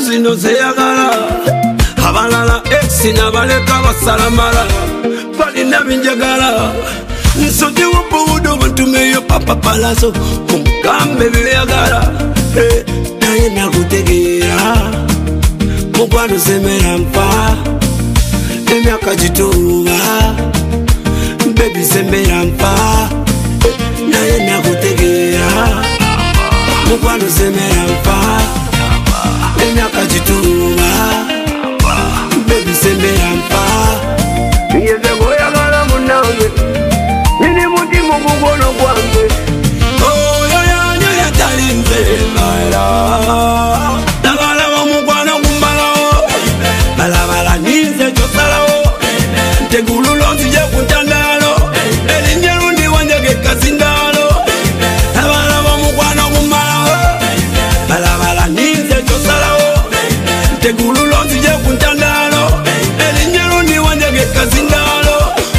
zino zeyagala abalala exi nabaleka basalamala balina binjagala nsote wabudo bantumeyo papa palaso mugambe beyagala naye nakutegeera mukwano semera mpa emyaka gituuba bebi semera mpa naye nakutegeera mukwano semera mpa emyaka gituuba bebi semera mpa yeze boyagala munange nini mutima gugono gwange oyo yanyo yatalinze mala nagala bamukwano kumbalawo balabala ninze kyosalawo ntegululo nzije kuntandalo elinjerundi wanjage kasindalo abala bamukwano kumbalawo balabala ninze kyosalawo ntegululo nzije kuntandalo elinjerundi wanjage kasindalo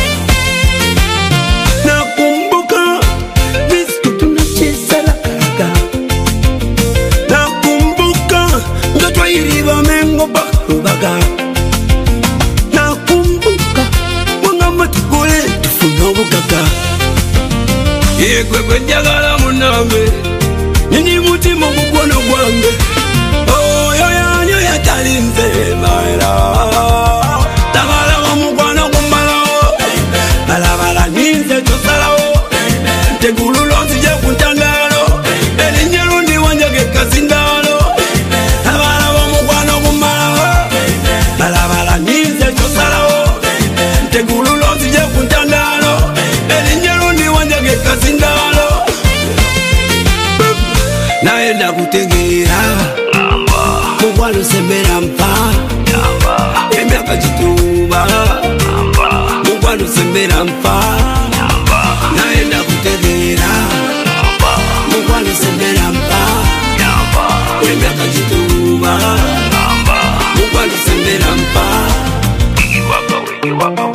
nakumbuka disco tunacheza karaga nakumbuka ngatwairiba mengo bakubaga nakumbuka mwanga tukule tufuna obugaga yekwekwe njagala munange nini mutima gugono gwange oyo yanyo yatalinze maera tagala bamukwano kumbalawo balabala ninze kyosalawo ntegululo nzije kuntandalo elinjerundi wanjage kasindalo abala bamukwano kumbalawo balabala ninze kyosalawo ntegululo nzije kuntandalo elinjerundi wanjage kasindalo naye nakutegeera mukwano semera mpa emyaka gituuba mukwano semera mpa naye nakutegeera mukwano semera mpa emyaka gituuba mukwano semera mpa